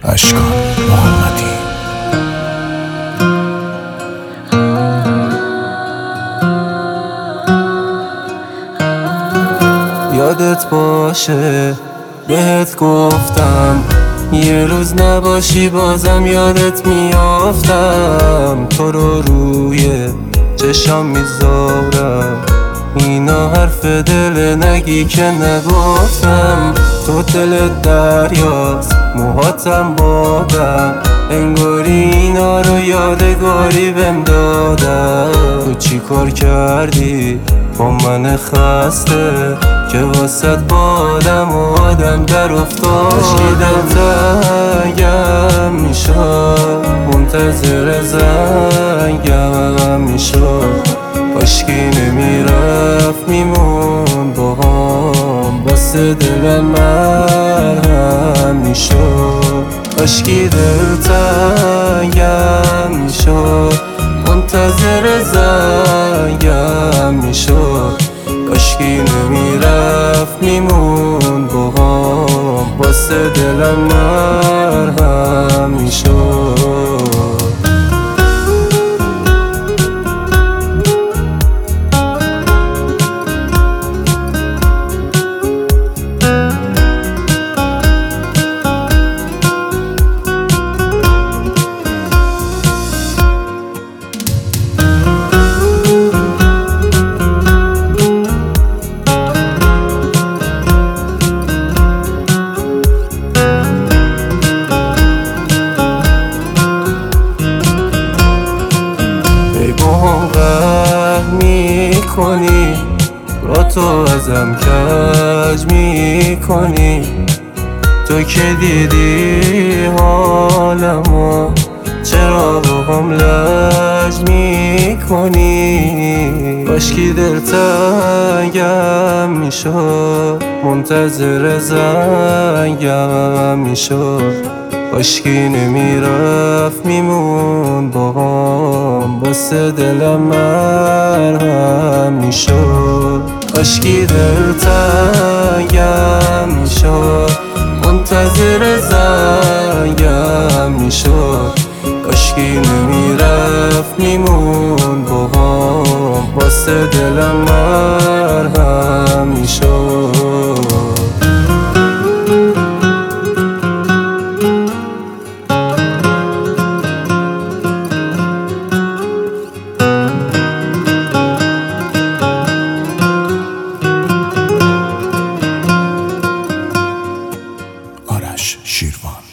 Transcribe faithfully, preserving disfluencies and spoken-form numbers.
اشکان محمدی. یادت باشه بهت گفتم یه روز نباشی بازم یادت میافتم. تو رو روی چشام میذارم، اینا حرف دل نگی که نگفتم. تو دلت دریاست موهاتم بادم، انگاری اینا رو یادگاری بهم دادم. تو چی کار کردی با من خسته که واسط بادم و آدم در افتاد؟ عشقیدم تنگم میشد، منتظر زنگم میشد. عشقی نمیرفت میمون با هم، واسه دلم مرهم میشد. عشقی دلتنگم میشد، منتظر زنگم میشد. عشقی نمیرفت میمون با هم، واسه دلم مرهم میشد. میکنی را تو ازم کج میکنی، تو که دیدی حالمو چرا با هم لج میکنی؟ عشقی دلتنگم میشد، منتظر زنگم میشد. عشقی نمیرفت میمون با هم، واسه دلم مرهم میشد. عشقی دلتنگم میشد، منتظر زنگم میشد. عشقی نمیرفت میمون با هم، واسه دلم مرهم میشد. آرش شیروان.